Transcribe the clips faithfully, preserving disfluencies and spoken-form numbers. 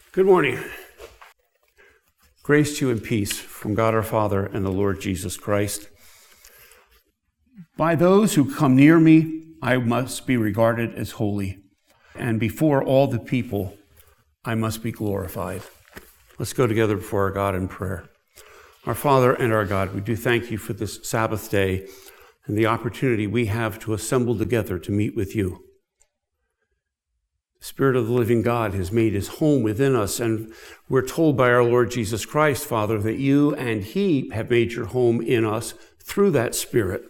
Good morning. Grace to you and peace from God our Father and the Lord Jesus Christ. By those who come near me, I must be regarded as holy, and before all the people, I must be glorified. Let's go together before our God in prayer. Our Father and our God, we do thank you for this Sabbath day and the opportunity we have to assemble together to meet with you. The Spirit of the living God has made his home within us, and we're told by our Lord Jesus Christ, Father, that you and he have made your home in us through that Spirit,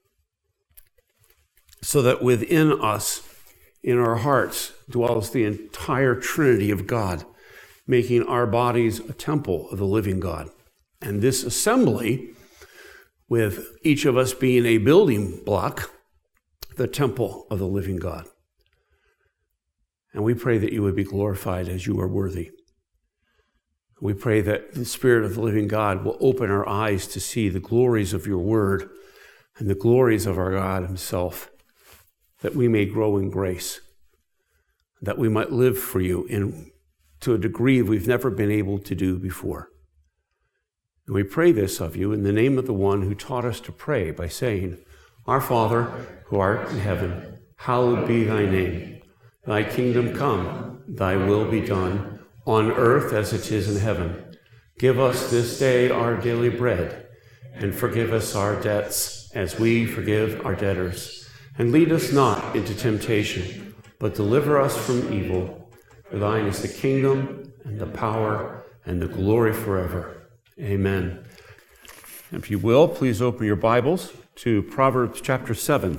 so that within us, in our hearts, dwells the entire Trinity of God, making our bodies a temple of the living God. And this assembly, with each of us being a building block, the temple of the living God. And we pray that you would be glorified as you are worthy. We pray that the Spirit of the living God will open our eyes to see the glories of your word and the glories of our God himself, that we may grow in grace, that we might live for you in, to a degree we've never been able to do before. And we pray this of you in the name of the one who taught us to pray by saying, Our Father, who art in heaven, hallowed be thy name. Thy kingdom come, thy will be done, on earth as it is in heaven. Give us this day our daily bread, and forgive us our debts as we forgive our debtors. And lead us not into temptation, but deliver us from evil. For thine is the kingdom, and the power, and the glory forever. Amen. And if you will, please open your Bibles to Proverbs chapter seven.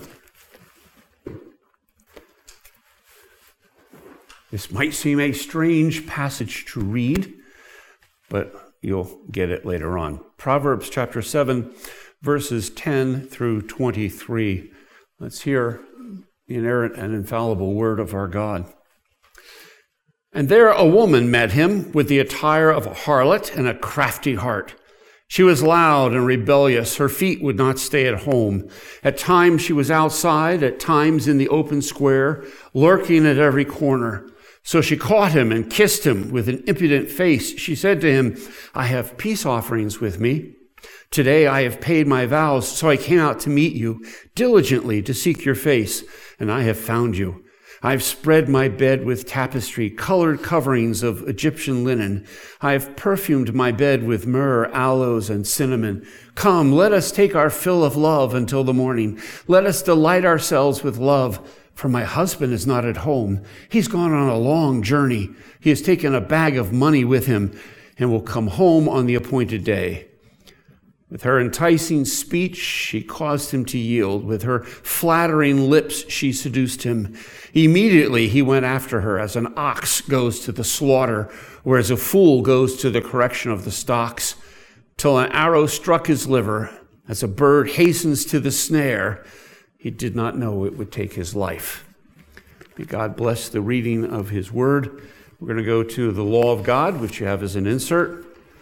This might seem a strange passage to read, but you'll get it later on. Proverbs chapter seven, verses ten through twenty-three. Let's hear the inerrant and infallible word of our God. And there a woman met him with the attire of a harlot and a crafty heart. She was loud and rebellious. Her feet would not stay at home. At times she was outside, at times in the open square, lurking at every corner. So she caught him and kissed him with an impudent face. She said to him, I have peace offerings with me. Today I have paid my vows, so I came out to meet you diligently to seek your face, and I have found you. I've spread my bed with tapestry, colored coverings of Egyptian linen. I have perfumed my bed with myrrh, aloes, and cinnamon. Come, let us take our fill of love until the morning. Let us delight ourselves with love. For my husband is not at home. He's gone on a long journey. He has taken a bag of money with him and will come home on the appointed day. With her enticing speech, she caused him to yield. With her flattering lips, she seduced him. Immediately he went after her as an ox goes to the slaughter, or as a fool goes to the correction of the stocks, till an arrow struck his liver, as a bird hastens to the snare. He did not know it would take his life. May God bless the reading of his word. We're going to go to the law of God, which you have as an insert.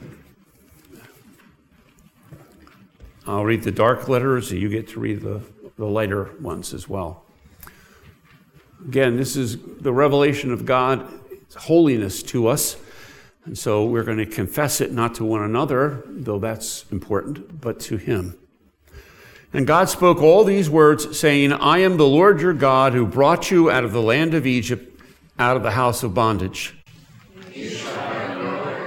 I'll read the dark letters, so you get to read the, the lighter ones as well. Again, this is the revelation of God, it's holiness to us. And so we're going to confess it not to one another, though that's important, but to him. And God spoke all these words, saying, I am the Lord your God who brought you out of the land of Egypt, out of the house of bondage. You shall,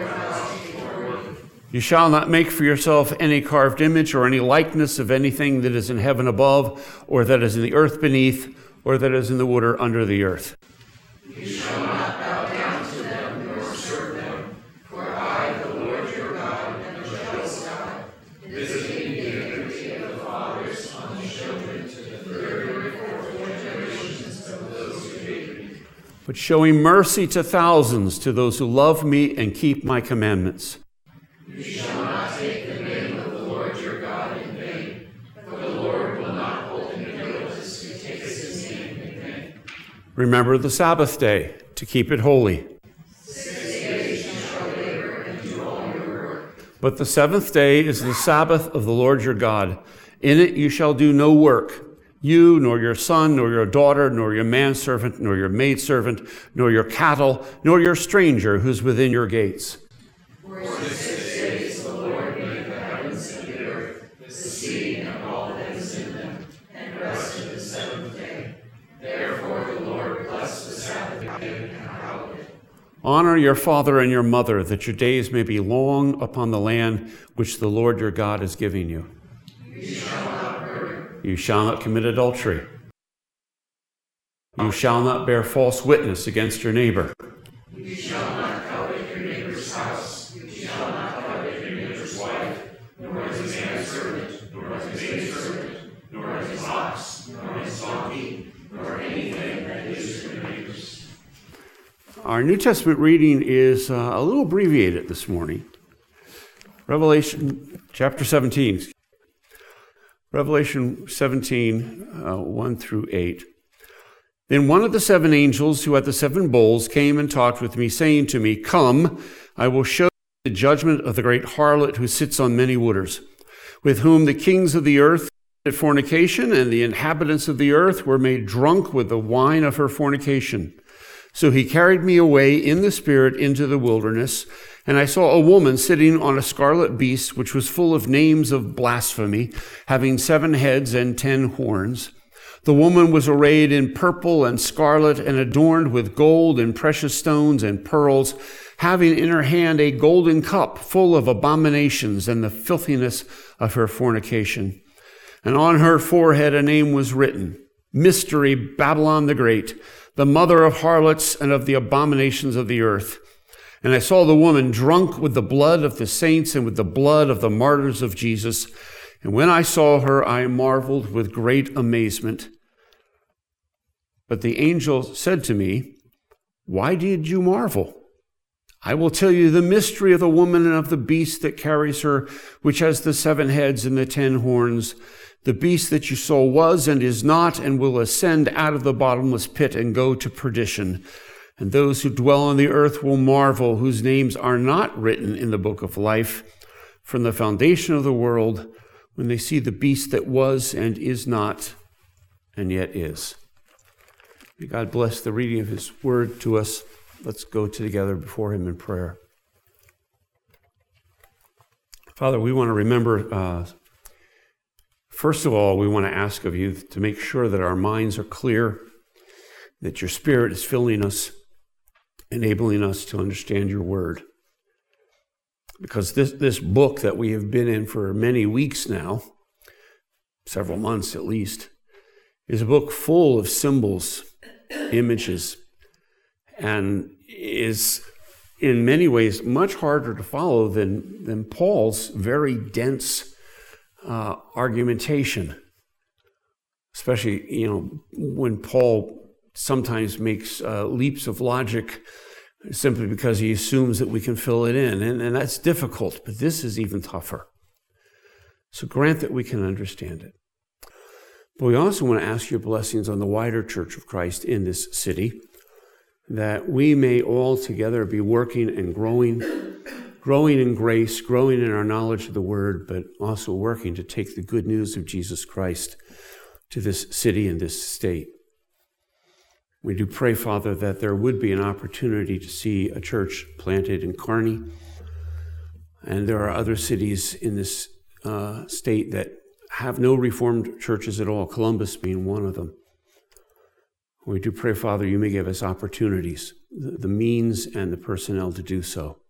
you shall not make for yourself any carved image or any likeness of anything that is in heaven above, or that is in the earth beneath, or that is in the water under the earth. You shall not bow down to them nor serve them, for I, the Lord your God, am a jealous God, visiting the iniquity of the fathers on the children to the third and fourth generations of those who hate me, but showing mercy to thousands to those who love me and keep my commandments. You shall not take the name of the Lord your God in vain, for the Lord will not hold him guiltless who takes his name in vain. Remember the Sabbath day to keep it holy. Six days you shall labor and do all your work. But the seventh day is the Sabbath of the Lord your God. In it you shall do no work, you, nor your son, nor your daughter, nor your manservant, nor your maidservant, nor your cattle, nor your stranger who's within your gates. For six days the Lord made the heavens and the earth, the sea and all that is in them, and rested the seventh day. Therefore the Lord blessed the Sabbath day and hallowed it. Honor your father and your mother, that your days may be long upon the land which the Lord your God is giving you. You shall not murder. You shall not commit adultery. You shall not bear false witness against your neighbor. You shall not covet your neighbor's house. You shall not covet your neighbor's wife, nor his manservant, nor his maidservant, nor his ox, nor his donkey, nor anything that is your neighbor's. Our New Testament reading is uh, a little abbreviated this morning. Revelation chapter seventeen. Revelation seventeen, uh, one through eight. Then one of the seven angels who had the seven bowls came and talked with me, saying to me, Come, I will show you the judgment of the great harlot who sits on many waters, with whom the kings of the earth committed fornication, and the inhabitants of the earth were made drunk with the wine of her fornication. So he carried me away in the spirit into the wilderness, and I saw a woman sitting on a scarlet beast, which was full of names of blasphemy, having seven heads and ten horns. The woman was arrayed in purple and scarlet and adorned with gold and precious stones and pearls, having in her hand a golden cup full of abominations and the filthiness of her fornication. And on her forehead a name was written, Mystery, Babylon the Great, the mother of harlots and of the abominations of the earth. And I saw the woman drunk with the blood of the saints and with the blood of the martyrs of Jesus. And when I saw her, I marveled with great amazement. But the angel said to me, Why did you marvel? I will tell you the mystery of the woman and of the beast that carries her, which has the seven heads and the ten horns. The beast that you saw was and is not, and will ascend out of the bottomless pit and go to perdition. And those who dwell on the earth will marvel, whose names are not written in the book of life from the foundation of the world, when they see the beast that was and is not, and yet is. May God bless the reading of his word to us. Let's go together before him in prayer. Father, we want to remember, uh, first of all, we want to ask of you to make sure that our minds are clear, that your Spirit is filling us, enabling us to understand your word. Because this, this book that we have been in for many weeks now, several months at least, is a book full of symbols, images, and is in many ways much harder to follow than, than Paul's very dense uh, argumentation. Especially, you know, when Paul sometimes makes uh, leaps of logic simply because he assumes that we can fill it in. And, and that's difficult, but this is even tougher. So grant that we can understand it. But we also want to ask your blessings on the wider Church of Christ in this city, that we may all together be working and growing, growing in grace, growing in our knowledge of the word, but also working to take the good news of Jesus Christ to this city and this state. We do pray, Father, that there would be an opportunity to see a church planted in Kearney. And there are other cities in this uh, state that have no Reformed churches at all, Columbus being one of them. We do pray, Father, you may give us opportunities, the, the means and the personnel to do so.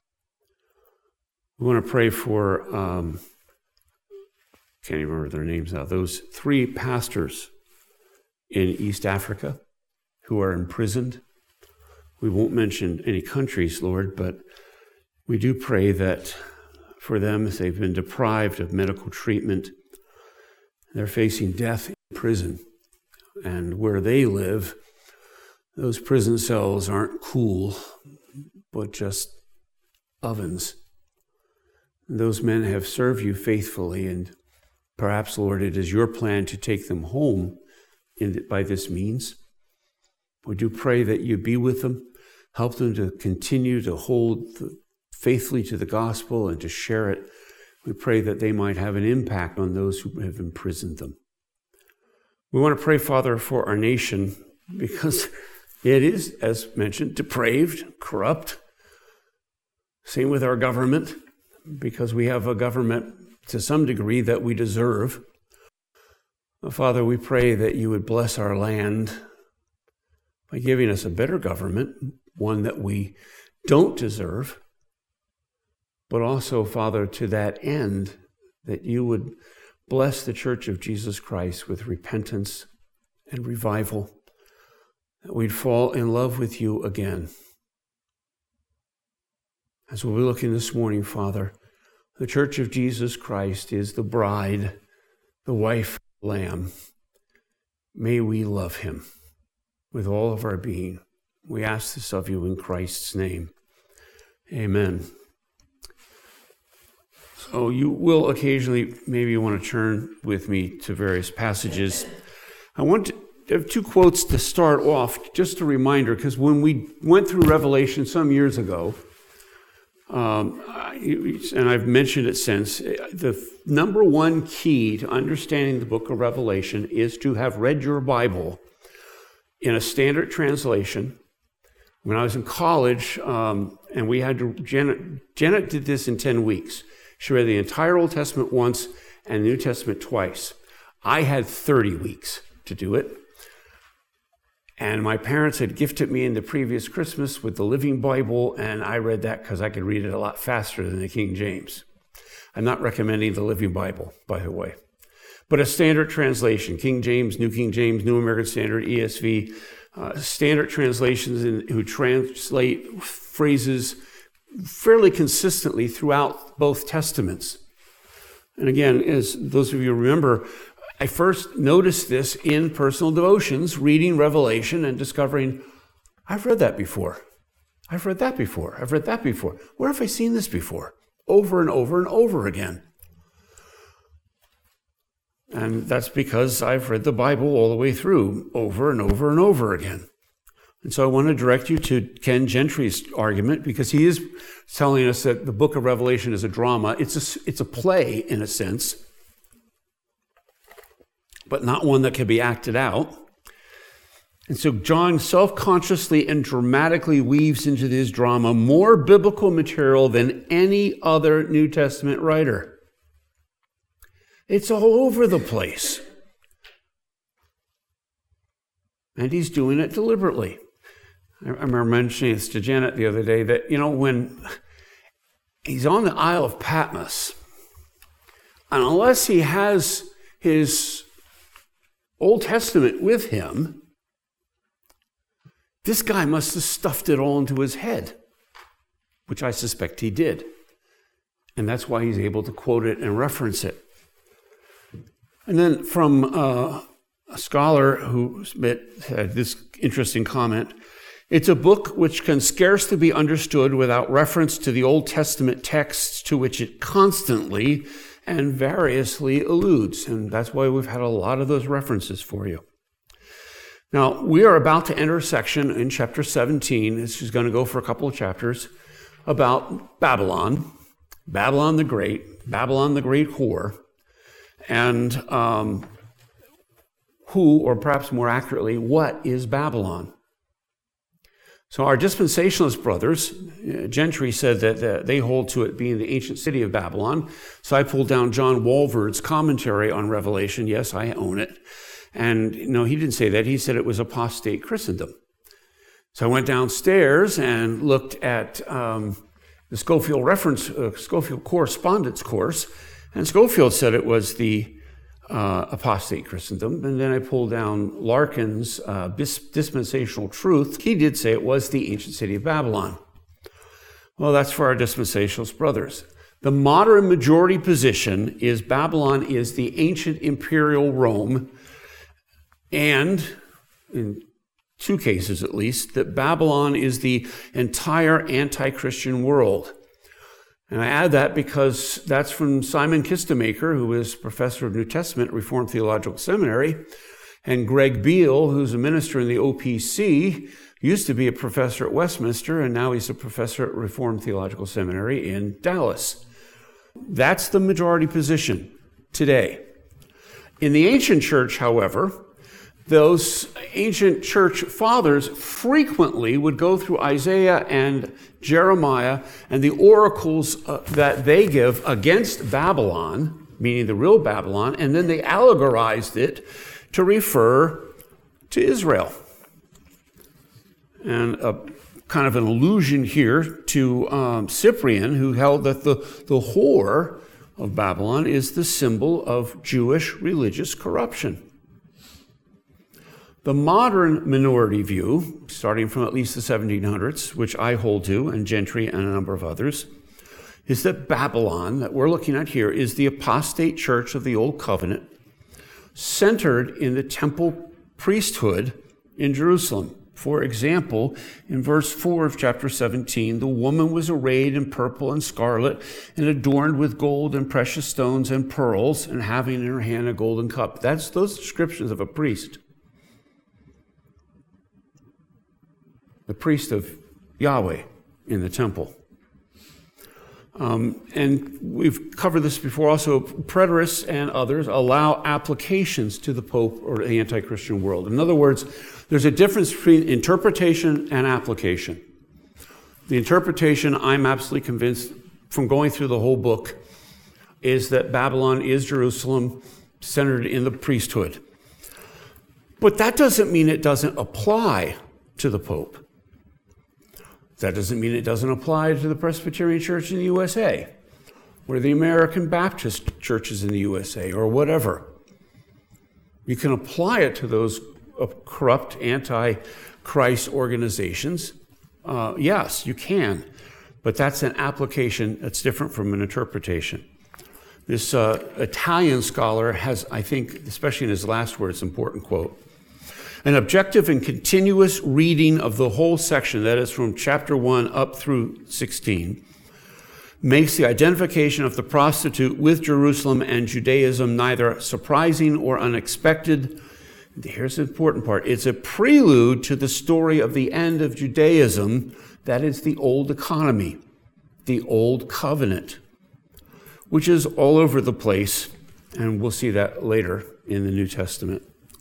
We want to pray for, um, can't even remember their names now, those three pastors in East Africa who are imprisoned. We won't mention any countries, Lord, but we do pray that for them, as they've been deprived of medical treatment, they're facing death in prison. And where they live, those prison cells aren't cool, but just ovens. And those men have served you faithfully, and perhaps, Lord, it is your plan to take them home in, by this means. We do pray that you be with them, help them to continue to hold the, faithfully to the gospel and to share it. We pray that they might have an impact on those who have imprisoned them. We want to pray, Father, for our nation because it is, as mentioned, depraved, corrupt. Same with our government, because we have a government to some degree that we deserve. Father, we pray that you would bless our land by giving us a better government, one that we don't deserve, but also, Father, to that end, that you would bless the Church of Jesus Christ with repentance and revival, that we'd fall in love with you again. As we'll be looking this morning, Father, the Church of Jesus Christ is the bride, the wife of the Lamb. May we love him with all of our being. We ask this of you in Christ's name. Amen. So you will occasionally maybe want to turn with me to various passages. I want to have two quotes to start off, just a reminder, because when we went through Revelation some years ago, um, and I've mentioned it since, the number one key to understanding the book of Revelation is to have read your Bible in a standard translation. When I was in college, um, and we had to, Janet, Janet did this in ten weeks. She read the entire Old Testament once and the New Testament twice. I had thirty weeks to do it. And my parents had gifted me in the previous Christmas with the Living Bible, and I read that because I could read it a lot faster than the King James. I'm not recommending the Living Bible, by the way. But a standard translation, King James, New King James, New American Standard, E S V, uh, standard translations in, who translate phrases fairly consistently throughout both Testaments. And again, as those of you remember, I first noticed this in personal devotions, reading Revelation and discovering, I've read that before. I've read that before. I've read that before. Where have I seen this before? Over and over and over again. And that's because I've read the Bible all the way through, over and over and over again. And so I want to direct you to Ken Gentry's argument, because he is telling us that the book of Revelation is a drama. It's a, it's a play, in a sense, but not one that can be acted out. And so John self-consciously and dramatically weaves into this drama more biblical material than any other New Testament writer. It's all over the place. And he's doing it deliberately. I remember mentioning this to Janet the other day, that, you know, when he's on the Isle of Patmos, and unless he has his Old Testament with him, this guy must have stuffed it all into his head, which I suspect he did. And that's why he's able to quote it and reference it. And then from uh, a scholar who had this interesting comment, it's a book which can scarcely be understood without reference to the Old Testament texts to which it constantly and variously alludes. And that's why we've had a lot of those references for you. Now, we are about to enter a section in chapter seventeen. This is going to go for a couple of chapters about Babylon, Babylon the Great, Babylon the Great Whore, and um, who, or perhaps more accurately, what is Babylon? So our dispensationalist brothers, uh, Gentry said that uh, they hold to it being the ancient city of Babylon. So I pulled down John Walvoord's commentary on Revelation. Yes, I own it. And no, he didn't say that. He said it was apostate Christendom. So I went downstairs and looked at um, the Scofield reference, uh, Scofield correspondence course. And Scofield said it was the Uh, apostate Christendom. And then I pulled down Larkin's uh, bis- dispensational truth. He did say it was the ancient city of Babylon. Well, that's for our dispensationalist brothers. The modern majority position is Babylon is the ancient imperial Rome, and in two cases at least, that Babylon is the entire anti-Christian world. And I add that because that's from Simon Kistemaker, who is professor of New Testament at Reformed Theological Seminary, and Greg Beale, who's a minister in the O P C, used to be a professor at Westminster, and now he's a professor at Reformed Theological Seminary in Dallas. That's the majority position today. In the ancient church, however, those ancient church fathers frequently would go through Isaiah and Jeremiah and the oracles uh, that they give against Babylon, meaning the real Babylon, and then they allegorized it to refer to Israel. And a kind of an allusion here to um, Cyprian, who held that the, the whore of Babylon is the symbol of Jewish religious corruption. The modern minority view, starting from at least the seventeen hundreds, which I hold to, and Gentry and a number of others, is that Babylon, that we're looking at here, is the apostate church of the Old Covenant, centered in the temple priesthood in Jerusalem. For example, in verse four of chapter seventeen, the woman was arrayed in purple and scarlet and adorned with gold and precious stones and pearls, and having in her hand a golden cup. That's those descriptions of a priest. The priest of Yahweh in the temple. Um, and we've covered this before also. Preterists and others allow applications to the Pope or the anti-Christian world. In other words, there's a difference between interpretation and application. The interpretation, I'm absolutely convinced from going through the whole book, is that Babylon is Jerusalem, centered in the priesthood. But that doesn't mean it doesn't apply to the Pope. That doesn't mean it doesn't apply to the Presbyterian Church in the U S A, or the American Baptist churches in the U S A, or whatever. You can apply it to those corrupt anti-Christ organizations. Uh, yes, you can, but that's an application that's different from an interpretation. This uh, Italian scholar has, I think, especially in his last words, important quote. An objective and continuous reading of the whole section, that is from chapter one up through sixteen, makes the identification of the prostitute with Jerusalem and Judaism neither surprising or unexpected. Here's the important part. It's a prelude to the story of the end of Judaism, that is the old economy, the old covenant, which is all over the place, and we'll see that later in the New Testament.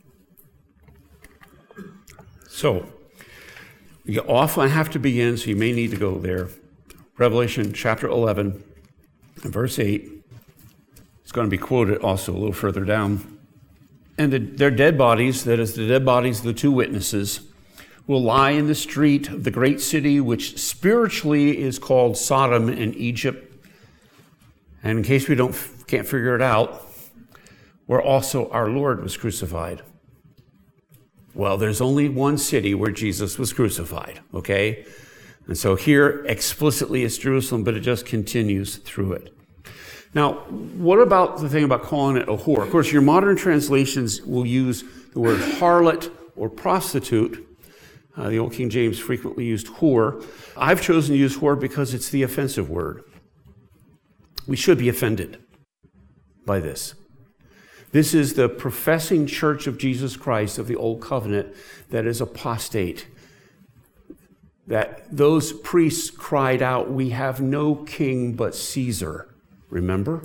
So, you often have to begin, so you may need to go there. Revelation chapter eleven, and verse eight. It's going to be quoted also a little further down. And the, their dead bodies, that is the dead bodies of the two witnesses, will lie in the street of the great city, which spiritually is called Sodom and Egypt. And in case we don't can't figure it out, where also our Lord was crucified. Well, there's only one city where Jesus was crucified, okay? And so here explicitly it's Jerusalem, but it just continues through it. Now, what about the thing about calling it a whore? Of course, your modern translations will use the word harlot or prostitute. Uh, the Old King James frequently used whore. I've chosen to use whore because it's the offensive word. We should be offended by this. This is the professing church of Jesus Christ of the Old Covenant that is apostate. That those priests cried out, "We have no king but Caesar." Remember?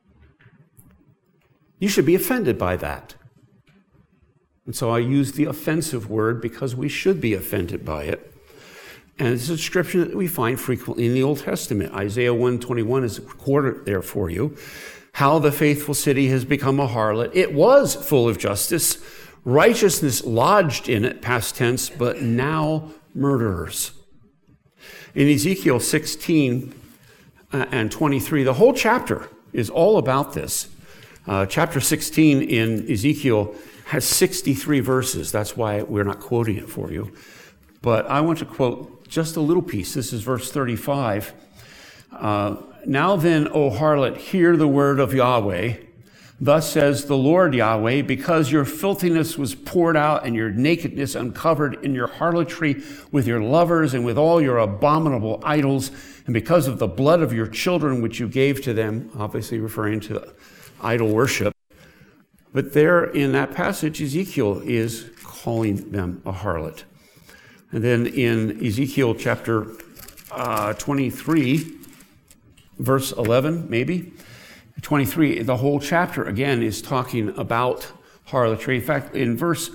You should be offended by that. And so I use the offensive word because we should be offended by it. And it's a description that we find frequently in the Old Testament. Isaiah one twenty-one is quoted there for you. How the faithful city has become a harlot. It was full of justice. Righteousness lodged in it, past tense, but now murderers. In Ezekiel sixteen and twenty-three, the whole chapter is all about this. Uh, chapter sixteen in Ezekiel has sixty-three verses. That's why we're not quoting it for you. But I want to quote just a little piece. This is verse thirty-five. Uh, Now then, O harlot, hear the word of Yahweh. Thus says the Lord Yahweh, because your filthiness was poured out and your nakedness uncovered in your harlotry with your lovers and with all your abominable idols, and because of the blood of your children which you gave to them, obviously referring to idol worship. But there in that passage, Ezekiel is calling them a harlot. And then in Ezekiel chapter uh, twenty-three, verse eleven, maybe, twenty-three, the whole chapter, again, is talking about harlotry. In fact, in verse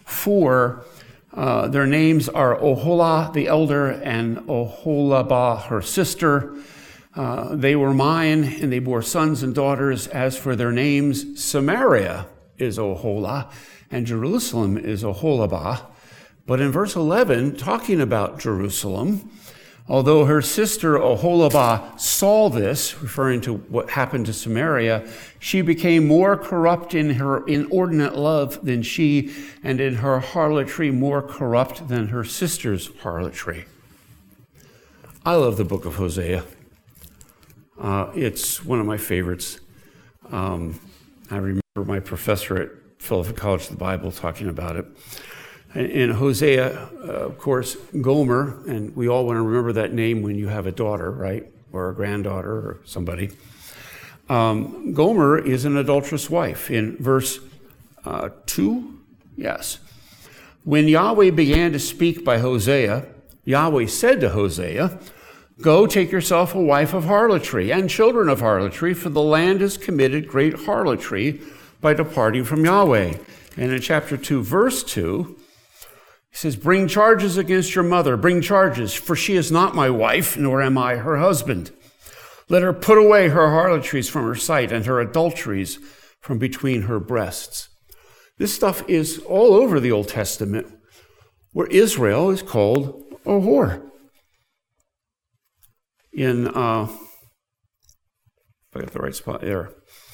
four, uh, their names are Oholah the elder and Oholibah her sister. Uh, they were mine, and they bore sons and daughters. As for their names, Samaria is Oholah, and Jerusalem is Oholibah. But in verse eleven, talking about Jerusalem, although her sister Oholibah saw this, referring to what happened to Samaria, she became more corrupt in her inordinate love than she, and in her harlotry more corrupt than her sister's harlotry. I love the book of Hosea. Uh, it's one of my favorites. Um, I remember my professor at Philadelphia College of the Bible talking about it. In Hosea, uh, of course, Gomer, and we all want to remember that name when you have a daughter, right? Or a granddaughter or somebody. Um, Gomer is an adulterous wife. In verse uh, two, yes. When Yahweh began to speak by Hosea, Yahweh said to Hosea, "Go take yourself a wife of harlotry and children of harlotry, for the land has committed great harlotry by departing from Yahweh." And in chapter two, verse two, he says, "Bring charges against your mother, bring charges, for she is not my wife, nor am I her husband. Let her put away her harlotries from her sight and her adulteries from between her breasts." This stuff is all over the Old Testament, where Israel is called a whore. In, uh, if I got the right spot there,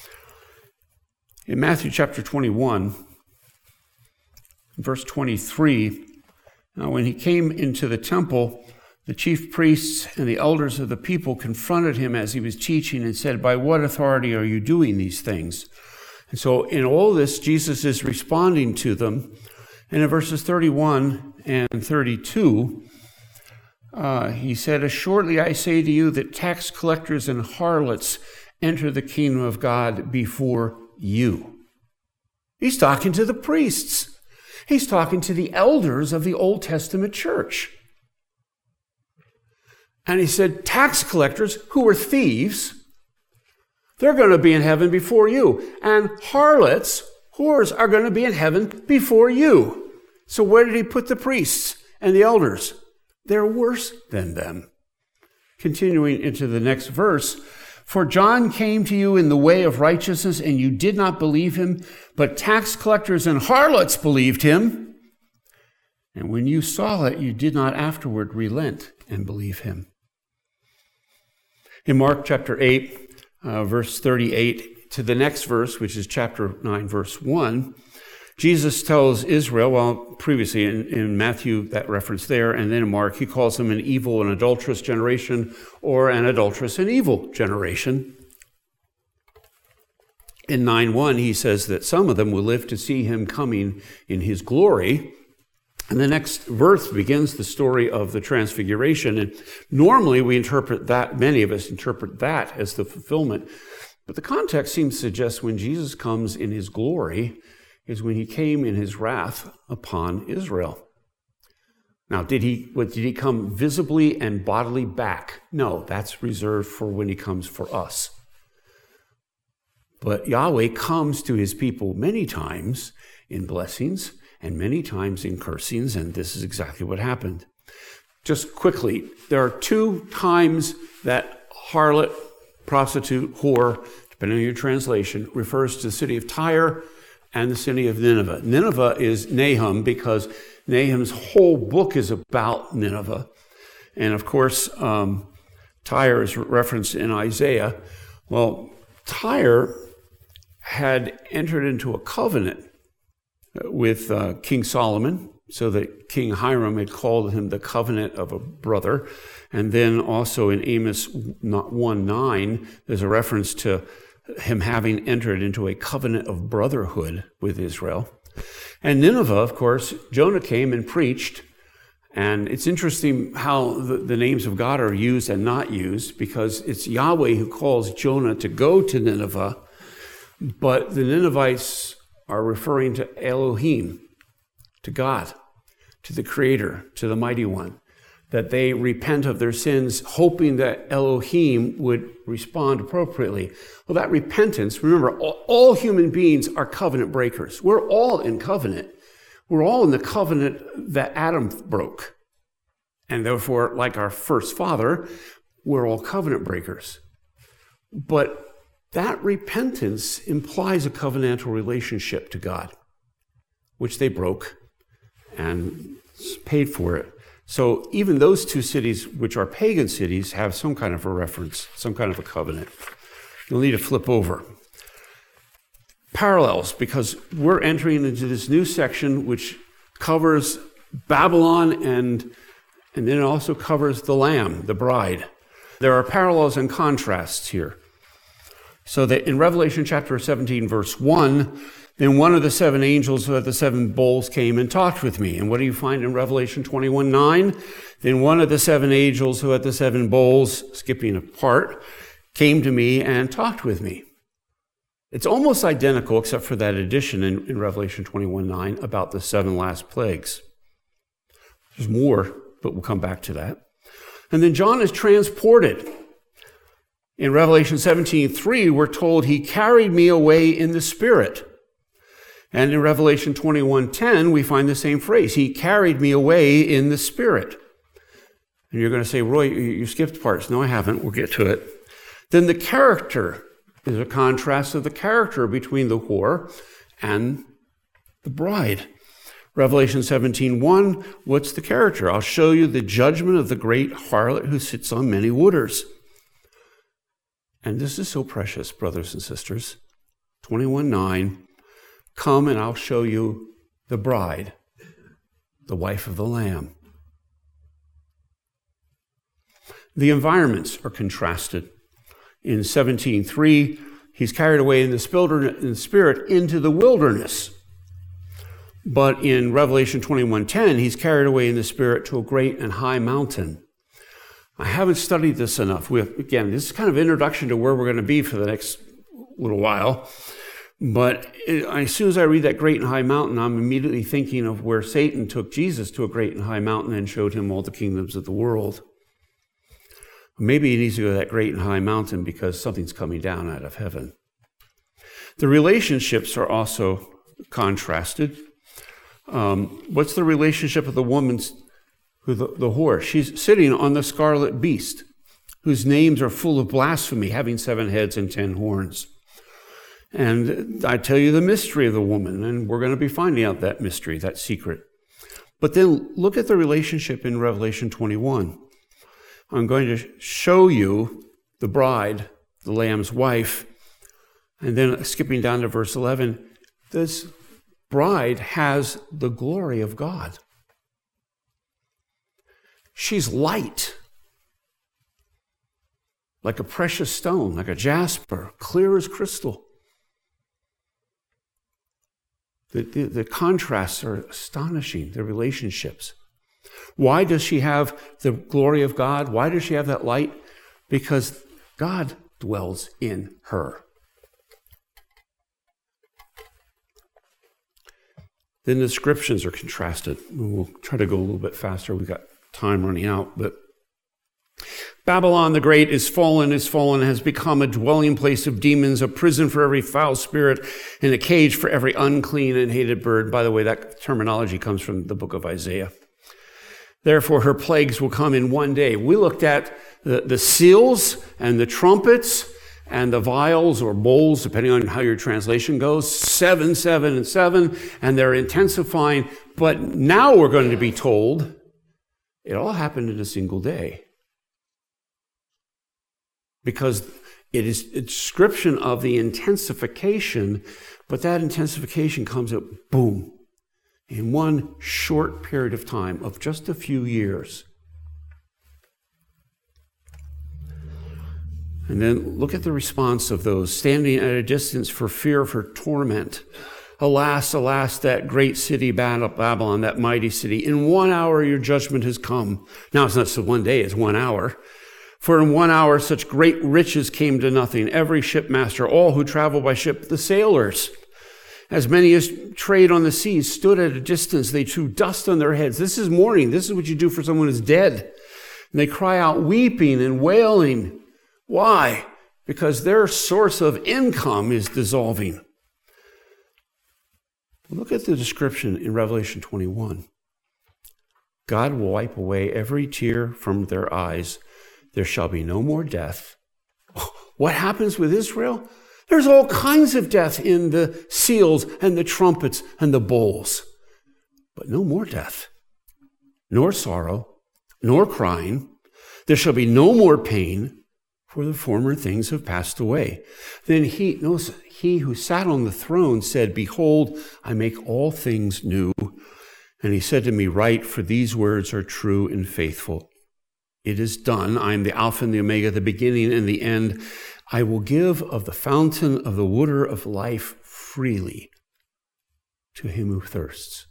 in Matthew chapter twenty-one, verse twenty-three, now when he came into the temple, the chief priests and the elders of the people confronted him as he was teaching and said, "By what authority are you doing these things?" And so in all this, Jesus is responding to them. And in verses thirty-one and thirty-two, Uh, he said, "Assuredly I say to you that tax collectors and harlots enter the kingdom of God before you." He's talking to the priests. He's talking to the elders of the Old Testament church. And he said, tax collectors who were thieves, they're going to be in heaven before you. And harlots, whores, are going to be in heaven before you. So where did he put the priests and the elders? They're worse than them. Continuing into the next verse, "For John came to you in the way of righteousness, and you did not believe him, but tax collectors and harlots believed him. And when you saw it, you did not afterward relent and believe him." In Mark chapter eight, uh, verse thirty-eight, to the next verse, which is chapter nine, verse one, Jesus tells Israel, well, previously in, in Matthew, that reference there, and then in Mark, he calls them an evil and adulterous generation, or an adulterous and evil generation. In nine one, he says that some of them will live to see him coming in his glory. And the next verse begins the story of the transfiguration. And normally we interpret that, many of us interpret that as the fulfillment. But the context seems to suggest when Jesus comes in his glory is when he came in his wrath upon Israel. Now, did he, what, did he come visibly and bodily back? No, that's reserved for when he comes for us. But Yahweh comes to his people many times in blessings and many times in cursings, and this is exactly what happened. Just quickly, there are two times that harlot, prostitute, whore, depending on your translation, refers to the city of Tyre and the city of Nineveh. Nineveh is Nahum because Nahum's whole book is about Nineveh. And of course, um, Tyre is referenced in Isaiah. Well, Tyre had entered into a covenant with uh, King Solomon, so that King Hiram had called him the covenant of a brother. And then also in Amos one nine, there's a reference to him having entered into a covenant of brotherhood with Israel. And Nineveh, of course, Jonah came and preached. And it's interesting how the, the names of God are used and not used, because it's Yahweh who calls Jonah to go to Nineveh, but the Ninevites are referring to Elohim, to God, to the Creator, to the Mighty One, that they repent of their sins, hoping that Elohim would respond appropriately. Well, that repentance, remember, all, all human beings are covenant breakers. We're all in covenant. We're all in the covenant that Adam broke. And therefore, like our first father, we're all covenant breakers. But that repentance implies a covenantal relationship to God, which they broke and paid for it. So even those two cities, which are pagan cities, have some kind of a reference, some kind of a covenant. You'll need to flip over. Parallels, because we're entering into this new section which covers Babylon and, and then it also covers the Lamb, the bride. There are parallels and contrasts here. So that in Revelation chapter seventeen, verse one, then one of the seven angels who had the seven bowls came and talked with me. And what do you find in Revelation twenty-one nine? Then one of the seven angels who had the seven bowls, skipping a part, came to me and talked with me. It's almost identical, except for that addition in, in Revelation twenty-one nine about the seven last plagues. There's more, but we'll come back to that. And then John is transported. In Revelation seventeen three, we're told he carried me away in the Spirit. And in Revelation twenty-one ten, we find the same phrase. He carried me away in the Spirit. And you're going to say, Roy, you skipped parts. No, I haven't. We'll get to it. Then the character is a contrast of the character between the whore and the bride. Revelation seventeen one, what's the character? I'll show you the judgment of the great harlot who sits on many waters. And this is so precious, brothers and sisters. twenty-one nine, come and I'll show you the bride, the wife of the Lamb. The environments are contrasted. In seventeen three, he's carried away in the Spirit into the wilderness. But in Revelation twenty-one ten, he's carried away in the Spirit to a great and high mountain. I haven't studied this enough. We have, again, this is kind of introduction to where we're going to be for the next little while. But it, as soon as I read that great and high mountain, I'm immediately thinking of where Satan took Jesus to a great and high mountain and showed him all the kingdoms of the world. Maybe he needs to go to that great and high mountain because something's coming down out of heaven. The relationships are also contrasted. Um, what's the relationship of the woman's, who the, the whore? She's sitting on the scarlet beast, whose names are full of blasphemy, having seven heads and ten horns. And I tell you the mystery of the woman, and we're going to be finding out that mystery, that secret. But then look at the relationship in Revelation twenty-one. I'm going to show you the bride, the Lamb's wife, and then skipping down to verse eleven, this bride has the glory of God. She's light, like a precious stone, like a jasper, clear as crystal. The, the, the contrasts are astonishing, the relationships. Why does she have the glory of God? Why does she have that light? Because God dwells in her. Then the descriptions are contrasted. We'll try to go a little bit faster. We've got time running out. But Babylon the Great is fallen, is fallen, has become a dwelling place of demons, a prison for every foul spirit, and a cage for every unclean and hated bird. By the way, that terminology comes from the book of Isaiah. Therefore, her plagues will come in one day. We looked at the, the seals and the trumpets and the vials or bowls, depending on how your translation goes, seven, seven, and seven, and they're intensifying. But now we're going to be told it all happened in a single day. Because it is a description of the intensification, but that intensification comes at boom, in one short period of time of just a few years. And then look at the response of those standing at a distance for fear of her torment. Alas, alas, that great city Babylon, that mighty city. In one hour your judgment has come. Now it's not so one day, it's one hour. For in one hour such great riches came to nothing. Every shipmaster, all who travel by ship, the sailors, as many as trade on the seas, stood at a distance. They threw dust on their heads. This is mourning. This is what you do for someone who's dead. And they cry out, weeping and wailing. Why? Because their source of income is dissolving. Look at the description in Revelation twenty-one. God will wipe away every tear from their eyes. There shall be no more death. What happens with Israel? There's all kinds of death in the seals and the trumpets and the bowls. But no more death, nor sorrow, nor crying. There shall be no more pain, for the former things have passed away. Then he, notice, he who sat on the throne said, Behold, I make all things new. And he said to me, Write, for these words are true and faithful. It is done. I am the Alpha and the Omega, the beginning and the end. I will give of the fountain of the water of life freely to him who thirsts.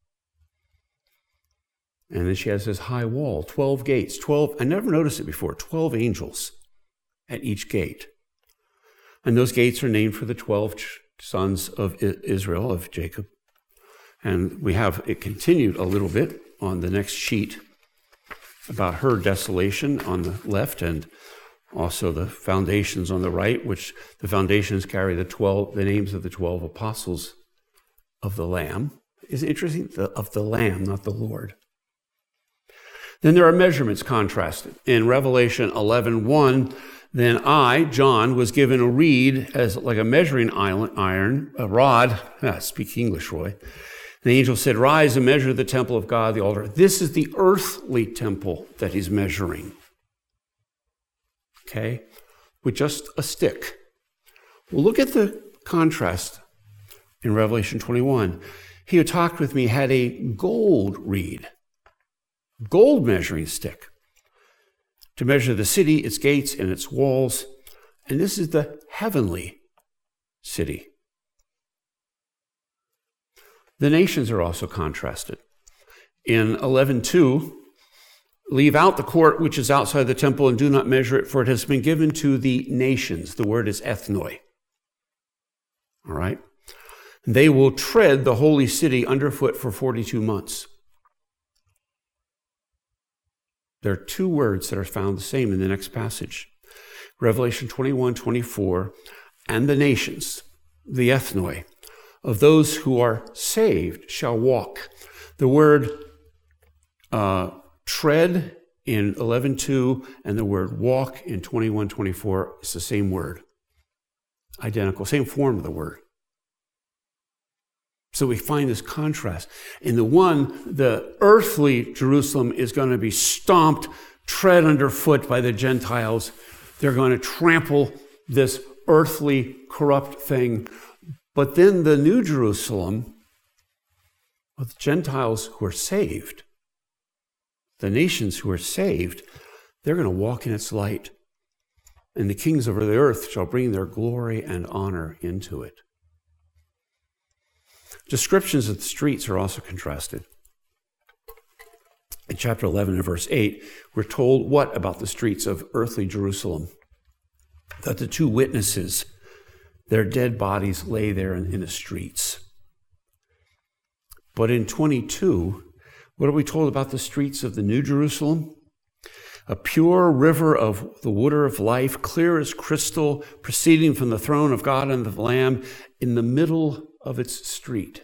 And then she has this high wall, twelve gates, twelve, I never noticed it before, twelve angels at each gate. And those gates are named for the twelve sons of Israel, of Jacob. And we have it continued a little bit on the next sheet about her desolation on the left, and also the foundations on the right, which the foundations carry the twelve, the names of the twelve apostles of the Lamb. Is it interesting? The, of the Lamb, not the Lord. Then there are measurements contrasted. In Revelation eleven one, then I, John, was given a reed as like a measuring iron, a rod. Ah, speak English, Roy. The angel said, Rise and measure the temple of God, the altar. This is the earthly temple that he's measuring. Okay? With just a stick. Well, look at the contrast in Revelation twenty-one. He who talked with me had a gold reed, gold measuring stick, to measure the city, its gates, and its walls. And this is the heavenly city. The nations are also contrasted. In eleven two, leave out the court which is outside the temple and do not measure it, for it has been given to the nations. The word is ethnoi. All right? They will tread the holy city underfoot for forty-two months. There are two words that are found the same in the next passage. Revelation twenty-one twenty-four, and the nations, the ethnoi, of those who are saved shall walk. The word uh, tread in eleven two and the word walk in twenty-one twenty-four is the same word. Identical, same form of the word. So we find this contrast. In the one, the earthly Jerusalem is going to be stomped, tread underfoot by the Gentiles. They're going to trample this earthly, corrupt thing. But then the new Jerusalem, with the Gentiles who are saved, the nations who are saved, they're going to walk in its light. And the kings over the earth shall bring their glory and honor into it. Descriptions of the streets are also contrasted. In chapter eleven and verse eight, we're told what about the streets of earthly Jerusalem? That the two witnesses, their dead bodies lay there in, in the streets. But in twenty-two, what are we told about the streets of the New Jerusalem? A pure river of the water of life, clear as crystal, proceeding from the throne of God and the Lamb, in the middle of its street.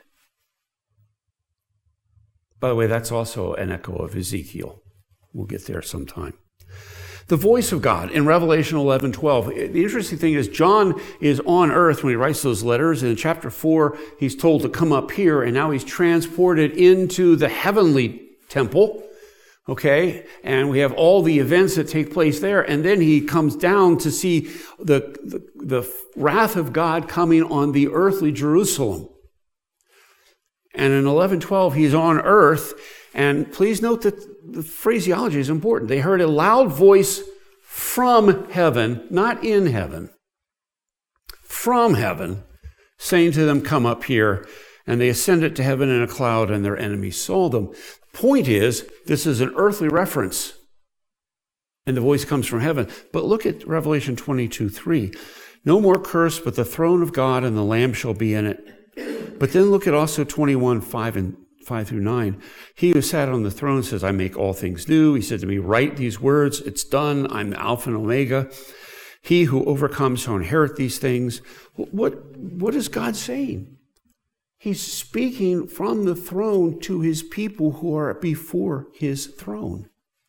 By the way, that's also an echo of Ezekiel. We'll get there sometime. The voice of God in Revelation eleven twelve. The interesting thing is John is on earth when he writes those letters. And in chapter four, he's told to come up here, and now he's transported into the heavenly temple. Okay, and we have all the events that take place there, and then he comes down to see the, the, the wrath of God coming on the earthly Jerusalem. And in eleven twelve, he's on earth, and please note that the phraseology is important. They heard a loud voice from heaven, not in heaven, from heaven, saying to them, come up here. And they ascended to heaven in a cloud, and their enemies saw them. Point is, this is an earthly reference, and the voice comes from heaven. But look at Revelation twenty-two three. No more curse, but the throne of God and the Lamb shall be in it. But then look at also twenty-one five and five through nine. He who sat on the throne says, I make all things new. He said to me, write these words. It's done. I'm the Alpha and Omega. He who overcomes shall inherit these things. What, what is God saying? He's speaking from the throne to his people who are before his throne.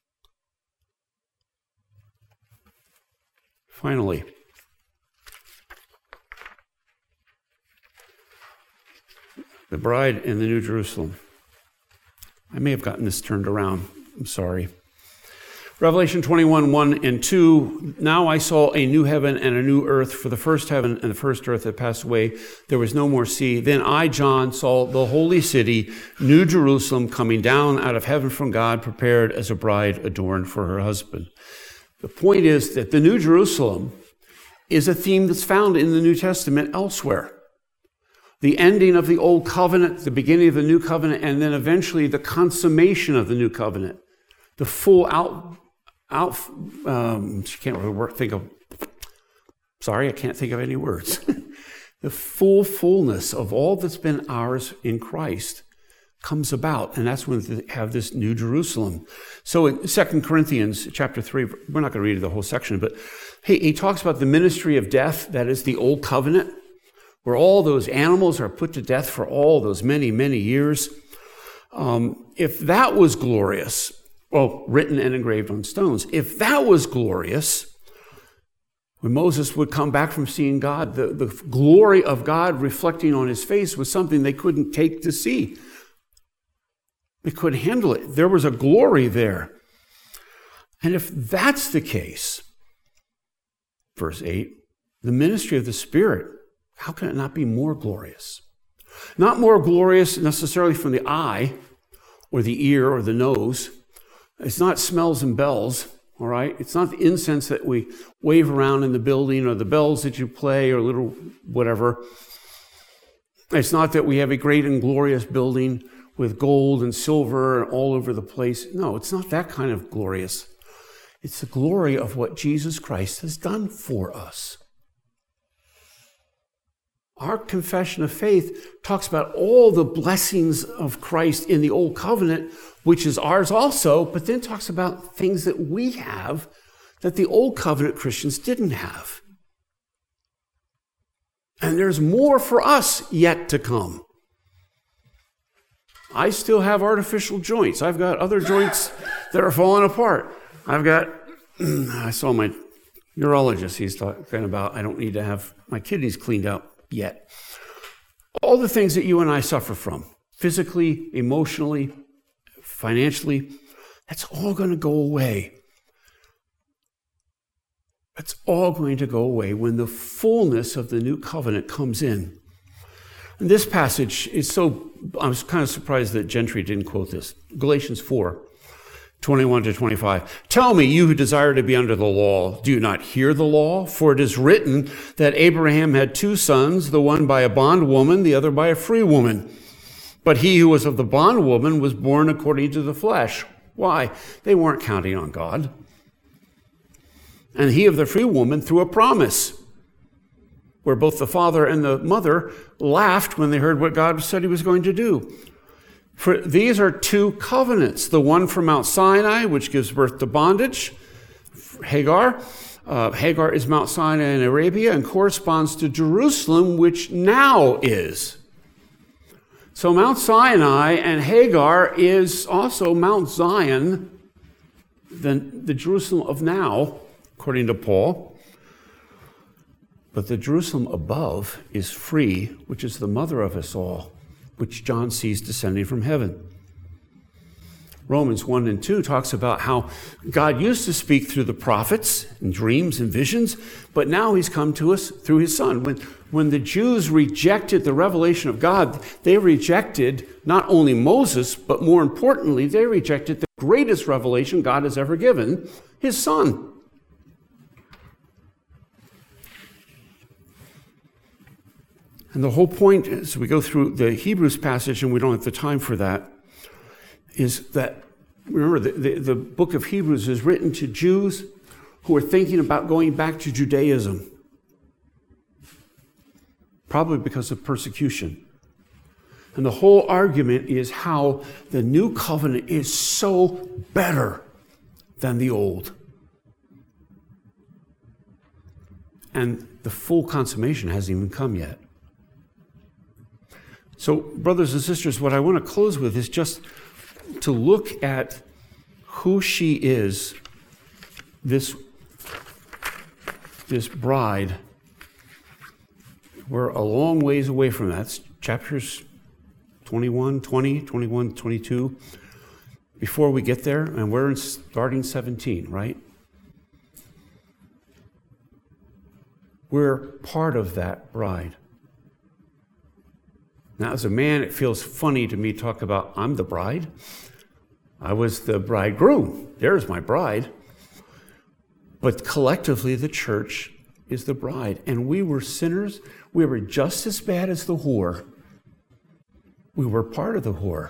Finally, the bride in the New Jerusalem. I may have gotten this turned around. I'm sorry. Revelation twenty-one, one and two, now I saw a new heaven and a new earth, for the first heaven and the first earth had passed away. There was no more sea. Then I, John, saw the holy city, New Jerusalem, coming down out of heaven from God, prepared as a bride adorned for her husband. The point is that the New Jerusalem is a theme that's found in the New Testament elsewhere. The ending of the Old Covenant, the beginning of the New Covenant, and then eventually the consummation of the New Covenant. The full out, out um, she can't really work, think of, sorry, I can't think of any words. The full fullness of all that's been ours in Christ comes about, and that's when they have this New Jerusalem. So in Second Corinthians chapter three, we're not going to read the whole section, but he, he talks about the ministry of death, that is the Old Covenant, where all those animals are put to death for all those many, many years. Um, if that was glorious, well, written and engraved on stones, if that was glorious, when Moses would come back from seeing God, the, the glory of God reflecting on his face was something they couldn't take to see. They couldn't handle it. There was a glory there. And if that's the case, verse eight, the ministry of the Spirit, how can it not be more glorious? Not more glorious necessarily from the eye or the ear or the nose. It's not smells and bells, all right? It's not the incense that we wave around in the building or the bells that you play or little whatever. It's not that we have a great and glorious building with gold and silver all over the place. No, it's not that kind of glorious. It's the glory of what Jesus Christ has done for us. Our confession of faith talks about all the blessings of Christ in the Old Covenant, which is ours also, but then talks about things that we have that the Old Covenant Christians didn't have. And there's more for us yet to come. I still have artificial joints. I've got other joints that are falling apart. I've got, I saw my urologist, he's talking about I don't need to have my kidneys cleaned out yet. All the things that you and I suffer from, physically, emotionally, financially, that's all going to go away. That's all going to go away when the fullness of the new covenant comes in. And this passage is so, I was kind of surprised that Gentry didn't quote this. Galatians four, twenty-one to twenty-five. Tell me, you who desire to be under the law, do you not hear the law? For it is written that Abraham had two sons, the one by a bondwoman, the other by a free woman. But he who was of the bondwoman was born according to the flesh. Why? They weren't counting on God. And he of the free woman through a promise, where both the father and the mother laughed when they heard what God said he was going to do. For these are two covenants, the one from Mount Sinai, which gives birth to bondage, Hagar. Uh, Hagar is Mount Sinai in Arabia and corresponds to Jerusalem, which now is. So Mount Sinai and Hagar is also Mount Zion, the, the Jerusalem of now, according to Paul. But the Jerusalem above is free, which is the mother of us all, which John sees descending from heaven. Romans one and two talks about how God used to speak through the prophets in dreams and visions, but now he's come to us through his Son. When, when the Jews rejected the revelation of God, they rejected not only Moses, but more importantly, they rejected the greatest revelation God has ever given, his Son. And the whole point, as we go through the Hebrews passage, and we don't have the time for that, is that, remember, the, the, the book of Hebrews is written to Jews who are thinking about going back to Judaism, probably because of persecution. And the whole argument is how the new covenant is so better than the old. And the full consummation hasn't even come yet. So, brothers and sisters, what I want to close with is just to look at who she is, this, this bride. We're a long ways away from that. It's chapters twenty-one, twenty, twenty-one, twenty-two. Before we get there, and we're in starting seventeen, right? We're part of that bride. Now, as a man, it feels funny to me to talk about, I'm the bride. I was the bridegroom. There's my bride. But collectively, the church is the bride. And we were sinners. We were just as bad as the whore. We were part of the whore.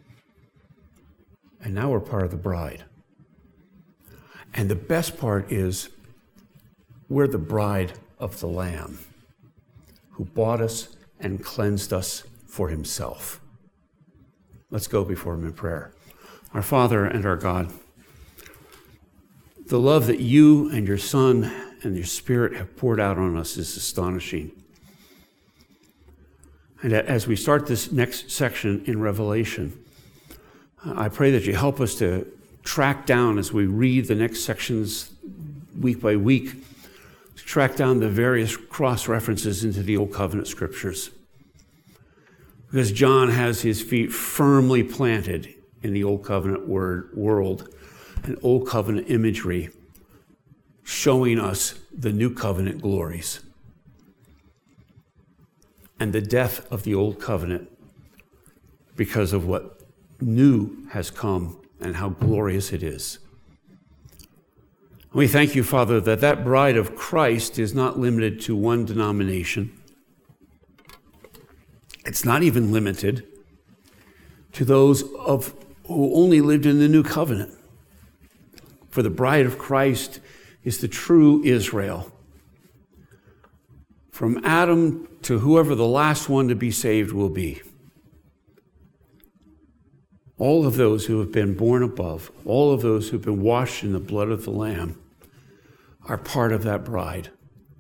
And now we're part of the bride. And the best part is we're the bride of the Lamb who bought us and cleansed us for himself. Let's go before him in prayer. Our Father and our God, the love that you and your Son and your Spirit have poured out on us is astonishing. And as we start this next section in Revelation, I pray that you help us to track down as we read the next sections week by week, to track down the various cross-references into the Old Covenant scriptures. Because John has his feet firmly planted in the Old Covenant word, world, and Old Covenant imagery, showing us the New Covenant glories. And the death of the Old Covenant because of what new has come and how glorious it is. We thank you, Father, that that bride of Christ is not limited to one denomination. It's not even limited to those of who only lived in the New Covenant. For the bride of Christ is the true Israel. From Adam to whoever the last one to be saved will be. All of those who have been born above, all of those who have been washed in the blood of the Lamb are part of that bride.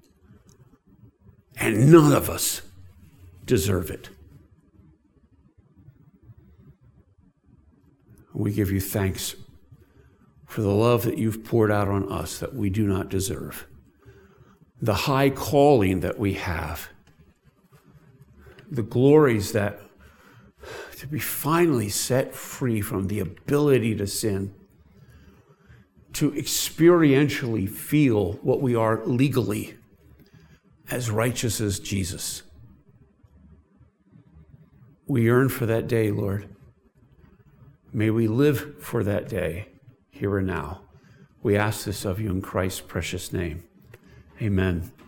And none of us deserve it. We give you thanks for the love that you've poured out on us that we do not deserve. The high calling that we have. The glories that to be finally set free from the ability to sin. To experientially feel what we are legally as righteous as Jesus. We yearn for that day, Lord. May we live for that day, here and now. We ask this of you in Christ's precious name. Amen.